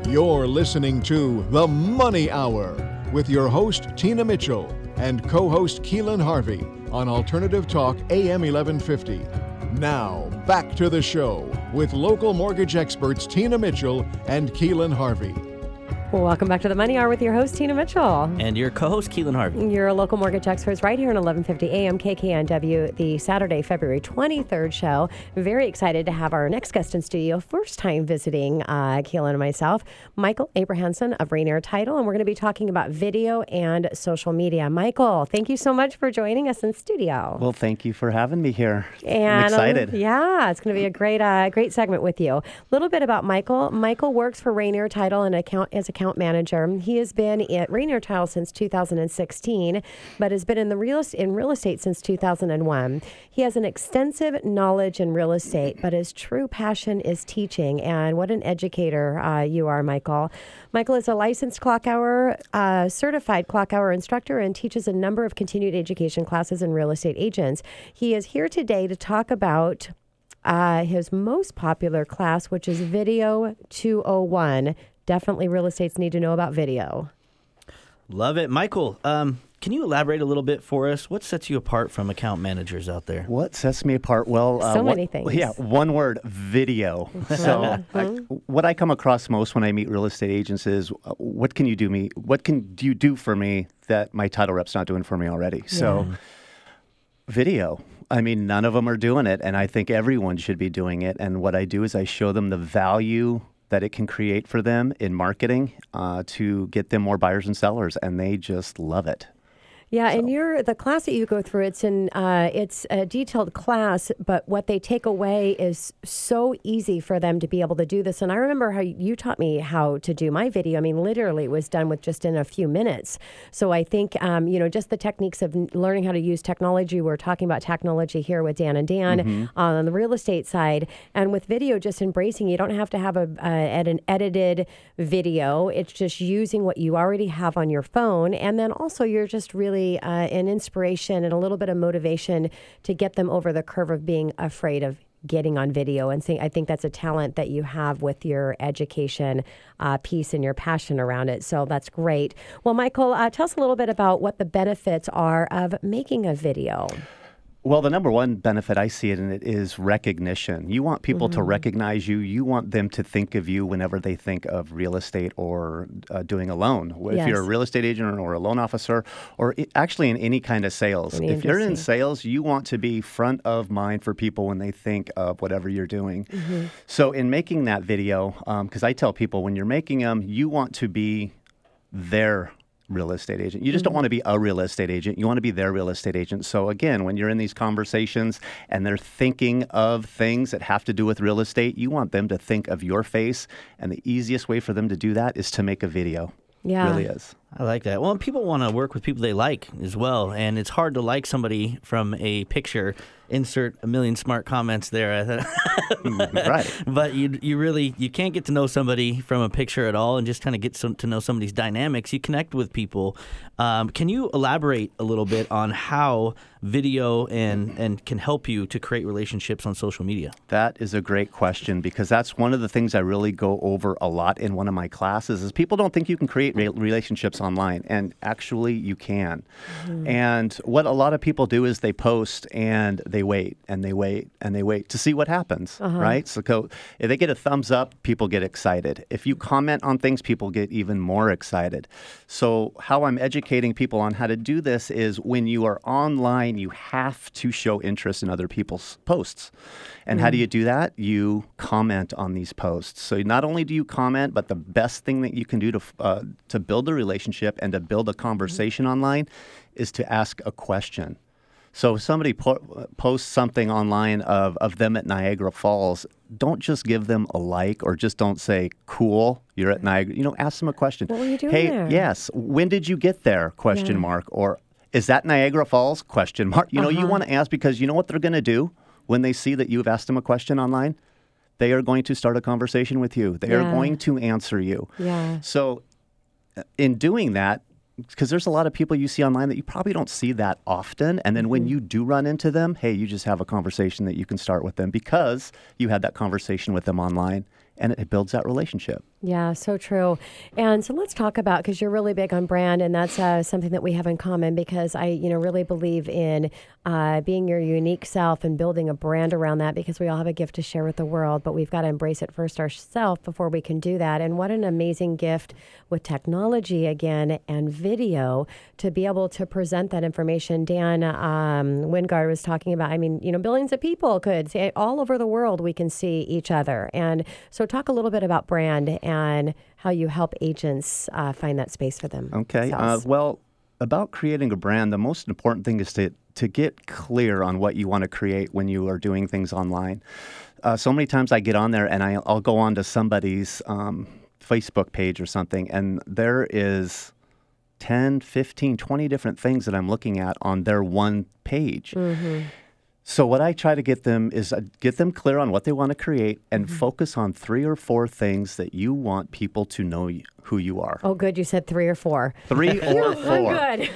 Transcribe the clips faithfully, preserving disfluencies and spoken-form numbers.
You're listening to The Money Hour with your host, Tina Mitchell, and co-host Keelan Harvey on Alternative Talk A M eleven fifty. Now, back to the show with local mortgage experts Tina Mitchell and Keelan Harvey. Well, welcome back to the Money Hour with your host, Tina Mitchell. And your co-host, Keelan Harvey. Your local mortgage experts right here on eleven fifty A M K K N W, the Saturday, February twenty-third show. Very excited to have our next guest in studio, first time visiting uh, Keelan and myself, Michael Abrahamson of Rainier Title, and we're going to be talking about video and social media. Michael, thank you so much for joining us in studio. Well, thank you for having me here. And, I'm excited. Um, yeah, it's going to be a great, uh, great segment with you. A little bit about Michael. Michael works for Rainier Title and account as account manager. He has been at Rainier Title since two thousand sixteen, but has been in the real in real estate since two thousand one. He has an extensive knowledge in real estate, but his true passion is teaching. And what an educator uh, you are, Michael. Michael is a licensed clock hour, uh, certified clock hour instructor, and teaches a number of continued education classes in real estate agents. He is here today to talk about uh, his most popular class, which is Video two oh one. Definitely real estates need to know about video. Love it. Michael, um, can you elaborate a little bit for us? What sets you apart from account managers out there? What sets me apart? Well, so uh, what, many things. Yeah, one word, video. So I, what I come across most when I meet real estate agents is, uh, what can you do me? What can you do for me that my title rep's not doing for me already? So Yeah. video. I mean, none of them are doing it, and I think everyone should be doing it. And what I do is I show them the value that it can create for them in marketing uh, to get them more buyers and sellers, and they just love it. Yeah, So- and you're the class that you go through. It's in uh, it's a detailed class, but what they take away is so easy for them to be able to do this. And I remember how you taught me how to do my video. I mean, literally, it was done with just in a few minutes. So I think um, you know, just the techniques of n- learning how to use technology. We're talking about technology here with Dan and Dan Mm-hmm. uh, on the real estate side, and with video, just embracing. You don't have to have a uh, at an edited video. It's just using what you already have on your phone, and then also you're just really Uh, an inspiration and a little bit of motivation to get them over the curve of being afraid of getting on video. And saying, I think that's a talent that you have with your education uh, piece and your passion around it. So that's great. Well, Michael, uh, tell us a little bit about what the benefits are of making a video. Well, the number one benefit I see in it is recognition. You want people Mm-hmm. to recognize you. You want them to think of you whenever they think of real estate or uh, doing a loan. If Yes. you're a real estate agent or a loan officer, or i- actually in any kind of sales. Any if you're in industry. sales, you want to be front of mind for people when they think of whatever you're doing. Mm-hmm. So in making that video, because I tell people when you're making them, you want to be their real estate agent. You just don't want to be a real estate agent. You want to be their real estate agent. So again, when you're in these conversations and they're thinking of things that have to do with real estate, you want them to think of your face. And the easiest way for them to do that is to make a video. Yeah. It really is. I like that. Well, people want to work with people they like as well, and it's hard to like somebody from a picture. Insert a million smart comments there. Right. But you you really you can't get to know somebody from a picture at all, and just kind of get some, to know somebody's dynamics. You connect with people. Um, can you elaborate a little bit on how video and and can help you to create relationships on social media? That is a great question, because that's one of the things I really go over a lot in one of my classes is people don't think you can create re- relationships online, and actually you can. Mm-hmm. And what a lot of people do is they post and they wait and they wait and they wait to see what happens, Uh-huh. right? So co- if they get a thumbs up, people get excited. If you comment on things, people get even more excited. So how I'm educating people on how to do this is when you are online, you have to show interest in other people's posts. And how do you do that? You comment on these posts. So not only do you comment, but the best thing that you can do to uh, to build a relationship and to build a conversation online is to ask a question. So if somebody po- posts something online of, of them at Niagara Falls, don't just give them a like or just don't say, cool, you're at Niagara. You know, ask them a question. What were you doing hey, there? yes, when did you get there? Question Yeah. mark. Or is that Niagara Falls? Question mark. You know, you Uh-huh. want to ask because you know what they're going to do when they see that you've asked them a question online? They are going to start a conversation with you. They Yeah. are going to answer you. Yeah. So uh, in doing that, because there's a lot of people you see online that you probably don't see that often. And then when you do run into them, hey, you just have a conversation that you can start with them because you had that conversation with them online and it builds that relationship. Yeah, so true. And so let's talk about, because you're really big on brand, and that's uh, something that we have in common, because I, you know, really believe in uh, being your unique self and building a brand around that, because we all have a gift to share with the world, but we've got to embrace it first ourselves before we can do that. And what an amazing gift with technology again and video to be able to present that information. Dan um, Wingard was talking about, I mean, you know, billions of people could see all over the world, we can see each other. And so talk a little bit about brand and how you help agents uh, find that space for them. Okay. Uh, well, about creating a brand, the most important thing is to, to get clear on what you want to create when you are doing things online. Uh, so many times I get on there and I, I'll go on to somebody's um, Facebook page or something, and there is ten, fifteen, twenty different things that I'm looking at on their one page. Mm-hmm. So what I try to get them is uh, get them clear on what they want to create and mm-hmm. focus on three or four things that you want people to know y- who you are. Oh, good. You said three or four. Three or four. Good.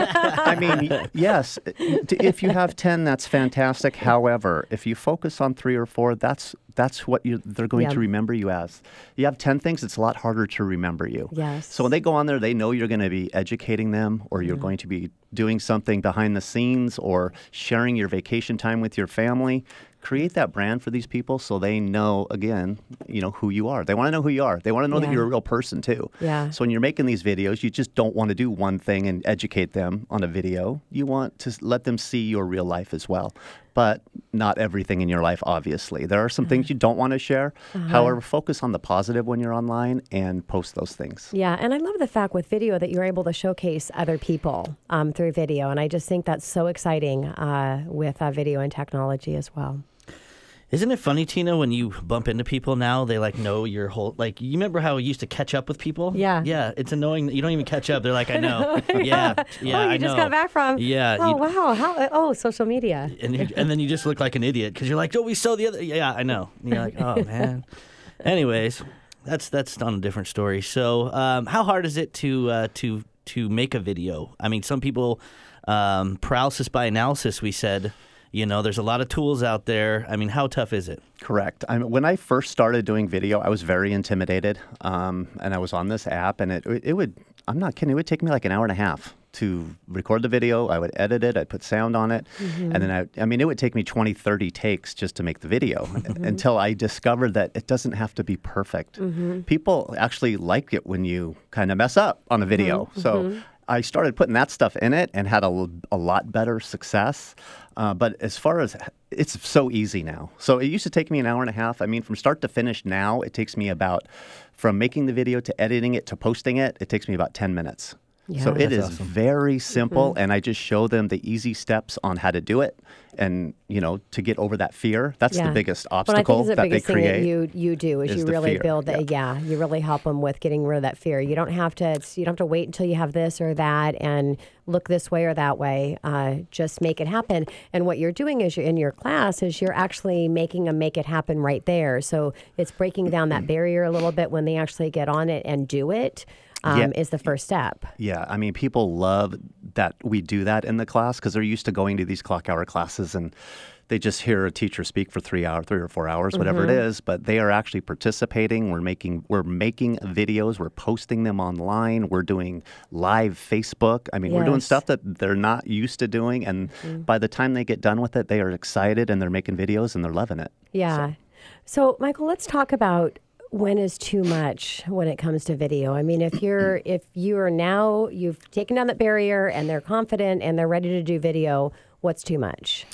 I mean, y- yes, if you have ten, that's fantastic. However, if you focus on three or four, that's that's what you they're going yeah. to remember you as. You have ten things, it's a lot harder to remember you. Yes. So when they go on there, they know you're going to be educating them, or you're mm-hmm. going to be doing something behind the scenes, or sharing your vacation time with your family. Create that brand for these people so they know, again, you know, who you are. They want to know who you are. They want to know yeah. that you're a real person too. Yeah. So when you're making these videos, you just don't want to do one thing and educate them on a video. You want to let them see your real life as well. But not everything in your life, obviously. There are some uh-huh. things you don't want to share. Uh-huh. However, focus on the positive when you're online and post those things. Yeah, and I love the fact with video that you're able to showcase other people um, through video. And I just think that's so exciting uh, with uh, video and technology as well. Isn't it funny, Tina, when you bump into people now, they like know your whole, like, you remember how you used to catch up with people? Yeah. Yeah, it's annoying that you don't even catch up. They're like, I know. yeah, yeah, oh, you I just know. got back from. Yeah. Oh, you, wow. How? Oh, social media. And, you, and then you just look like an idiot because you're like, oh, we saw the other. Yeah, I know. And you're like, oh, man. Anyways, that's that's on a different story. So um, how hard is it to uh, to to make a video? I mean, some people, um, paralysis by analysis, we said. You know, there's a lot of tools out there. I mean, how tough is it? Correct. I mean, when I first started doing video, I was very intimidated, um, and I was on this app, and it it would, I'm not kidding, it would take me like an hour and a half to record the video. I would edit it, I'd put sound on it, mm-hmm. and then I, I mean, it would take me twenty, thirty takes just to make the video mm-hmm. until I discovered that it doesn't have to be perfect. Mm-hmm. People actually like it when you kind of mess up on a video. Mm-hmm. So I started putting that stuff in it and had a, a lot better success. Uh, but as far as, it's so easy now. So it used to take me an hour and a half. I mean, from start to finish now, it takes me about, from making the video to editing it to posting it, it takes me about ten minutes. Yeah, so it is awesome. Very simple, mm-hmm. and I just show them the easy steps on how to do it, and you know, to get over that fear. That's yeah. the biggest obstacle well, I think that the biggest they create. Thing that you you do is, is you really fear. build that. Yeah. yeah, you really help them with getting rid of that fear. You don't have to. It's, you don't have to wait until you have this or that and look this way or that way. Uh, just make it happen. And what you're doing is you're in your class is you're actually making them make it happen right there. So it's breaking down that barrier a little bit when they actually get on it and do it. Um, yeah. is the first step. Yeah. I mean, people love that we do that in the class because they're used to going to these clock hour classes and they just hear a teacher speak for three hours, three or four hours, mm-hmm. whatever it is, but they are actually participating. We're making, we're making videos. We're posting them online. We're doing live Facebook. I mean, yes. we're doing stuff that they're not used to doing. And mm-hmm. by the time they get done with it, they are excited and they're making videos and they're loving it. Yeah. So, so Michael, let's talk about when is too much when it comes to video. I mean, if you're if you are now, you've taken down that barrier and they're confident and they're ready to do video, what's too much?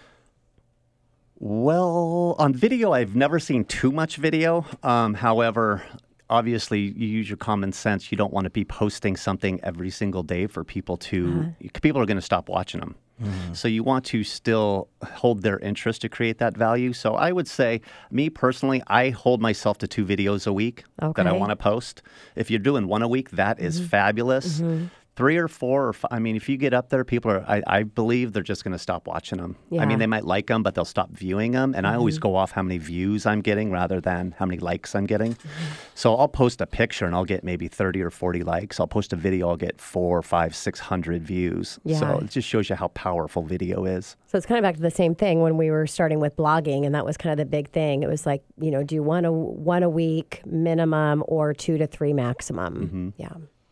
Well, on video, I've never seen too much video. Um, however, obviously, you use your common sense. You don't want to be posting something every single day for people to, uh-huh. people are going to stop watching them. Mm-hmm. So you want to still hold their interest to create that value. So I would say, me personally, I hold myself to two videos a week okay. that I want to post. If you're doing one a week, that is mm-hmm. fabulous. Mm-hmm. three or four or five, I mean, if you get up there, people are, I, I believe they're just going to stop watching them. Yeah. I mean, they might like them, but they'll stop viewing them. And mm-hmm. I always go off how many views I'm getting rather than how many likes I'm getting. Mm-hmm. So I'll post a picture and I'll get maybe thirty or forty likes. I'll post a video, I'll get four, five, six hundred views. Yeah. So it just shows you how powerful video is. So it's kind of back to the same thing when we were starting with blogging, and that was kind of the big thing. It was like, you know, do one a, one a week minimum or two to three maximum. Mm-hmm. Yeah.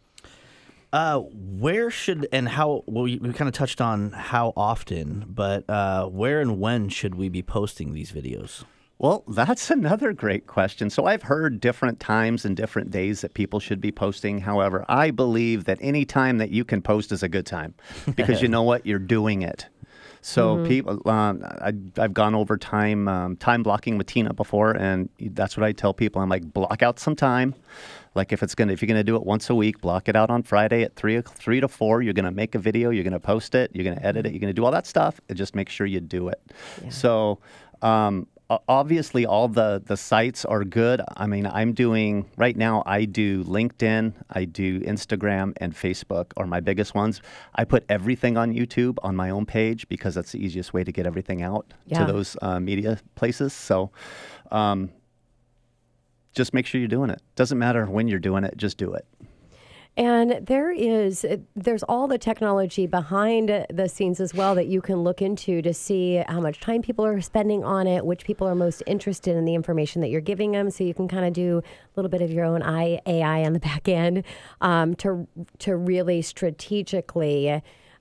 Uh, where should and how, well, we, we kind of touched on how often, but uh, where and when should we be posting these videos? Well, that's another great question. So I've heard different times and different days that people should be posting. However, I believe that any time that you can post is a good time because you know what? You're doing it. So mm-hmm. people, um, I, I've gone over time um, time blocking with Tina before, and that's what I tell people. I'm like, block out some time. Like if it's gonna, if you're gonna do it once a week, block it out on Friday at three, three to four. You're gonna make a video. You're gonna post it. You're gonna edit it. You're gonna do all that stuff. And just make sure you do it. Yeah. So. Um, Obviously, all the, the sites are good. I mean, I'm doing, right now, I do LinkedIn, I do Instagram, and Facebook are my biggest ones. I put everything on YouTube on my own page because that's the easiest way to get everything out yeah. to those uh, media places. So um, just make sure you're doing it. Doesn't matter when you're doing it, just do it. And there is, there's all the technology behind the scenes as well that you can look into to see how much time people are spending on it, which people are most interested in the information that you're giving them. So you can kind of do a little bit of your own A I on the back end um, to to really strategically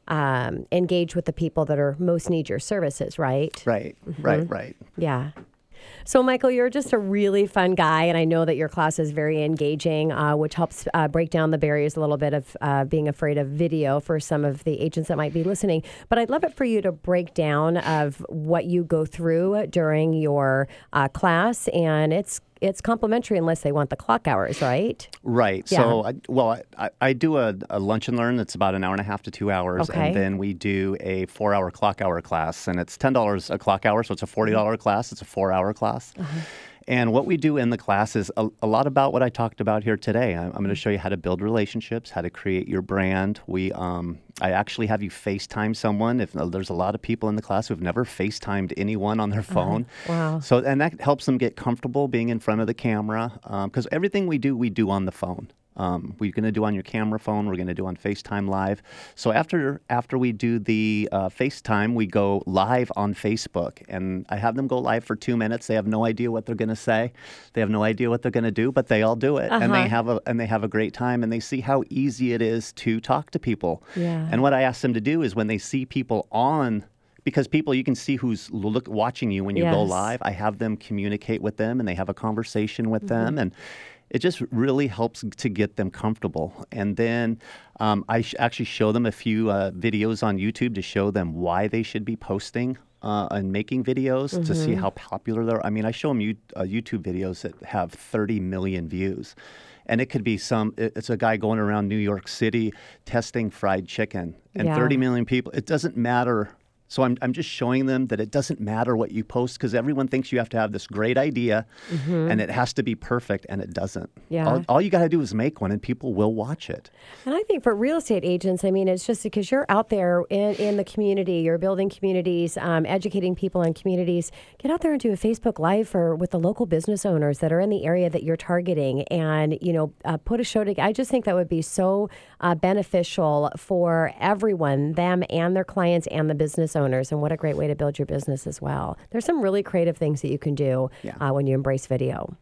um, engage with the people that are most need your services, right? Right, mm-hmm. right, right. Yeah. So, Michael, you're just a really fun guy, and I know that your class is very engaging, uh, which helps uh, break down the barriers a little bit of uh, being afraid of video for some of the agents that might be listening. But I'd love it for you to break down of what you go through during your uh, class, and it's it's complimentary unless they want the clock hours, right? Right. Yeah. So, I, well, I, I do a, a lunch and learn that's about an hour and a half to two hours. Okay. And then we do a four-hour clock hour class. And it's ten dollars a clock hour, so it's a forty dollars class. It's a four-hour class. Uh-huh. And what we do in the class is a, a lot about what I talked about here today. I'm, I'm going to show you how to build relationships, how to create your brand. We, um, I actually have you FaceTime someone. If there's a lot of people in the class who've never FaceTimed anyone on their phone. Uh-huh. Wow. So, and that helps them get comfortable being in front of the camera because um, everything we do, we do on the phone. Um, we're going to do on your camera phone. We're going to do on FaceTime Live. So after after we do the uh, FaceTime, we go live on Facebook. And I have them go live for two minutes. They have no idea what they're going to say. They have no idea what they're going to do, but they all do it. Uh-huh. And they have a and they have a great time. And they see how easy it is to talk to people. Yeah. And what I ask them to do is when they see people on because people, you can see who's look, watching you when you yes. go live. I have them communicate with them, and they have a conversation with mm-hmm. them. And it just really helps to get them comfortable. And then um, I sh- actually show them a few uh, videos on YouTube to show them why they should be posting uh, and making videos mm-hmm. to see how popular they're. I mean, I show them you, uh, YouTube videos that have thirty million views. And it could be some, it's a guy going around New York City testing fried chicken. And yeah. thirty million people, it doesn't matter. So I'm I'm just showing them that it doesn't matter what you post because everyone thinks you have to have this great idea mm-hmm. and it has to be perfect, and it doesn't. Yeah. All, all you got to do is make one, and people will watch it. And I think for real estate agents, I mean, it's just because you're out there in, in the community, you're building communities, um, educating people in communities. Get out there and do a Facebook Live for with the local business owners that are in the area that you're targeting, and you know, uh, put a show together. I just think that would be so uh, beneficial for everyone, them and their clients and the business owners. And what a great way to build your business as well. There's some really creative things that you can do yeah. uh, when you embrace video.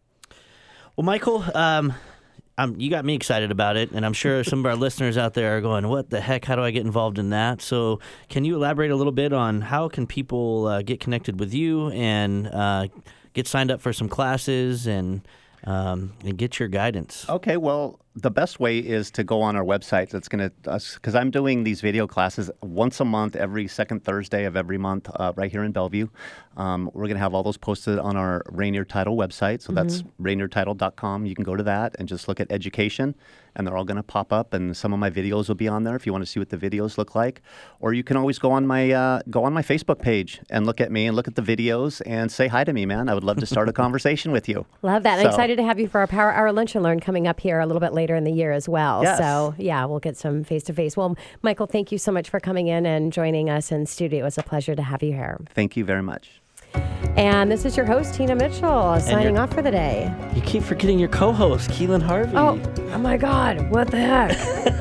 Well, Michael, um, um, you got me excited about it, and I'm sure some of our listeners out there are going, what the heck, how do I get involved in that? So can you elaborate a little bit on how can people uh, get connected with you and uh, get signed up for some classes and, um, and get your guidance? Okay, well, the best way is to go on our website. That's going to, because I'm doing these video classes once a month, every second Thursday of every month, uh, right here in Bellevue. Um, we're going to have all those posted on our Rainier Title website. So mm-hmm. that's rainier title dot com. You can go to that and just look at education, and they're all going to pop up. And some of my videos will be on there if you want to see what the videos look like. Or you can always go on my uh, go on my Facebook page and look at me and look at the videos and say hi to me, man. I would love to start a conversation with you. Love that. So, I'm excited to have you for our Power Hour Lunch and Learn coming up here a little bit later. later in the year as well. Yes. So, yeah, we'll get some face-to-face. Well, Michael, thank you so much for coming in and joining us in studio. It was a pleasure to have you here. Thank you very much. And this is your host, Tina Mitchell, signing off for the day. You keep forgetting your co-host, Keelan Harvey. Oh, oh my God, what the heck?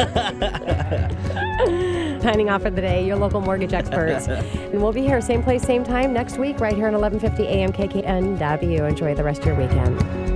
Signing off for the day, your local mortgage experts. And we'll be here, same place, same time next week, right here on eleven fifty A M K K N W. Enjoy the rest of your weekend.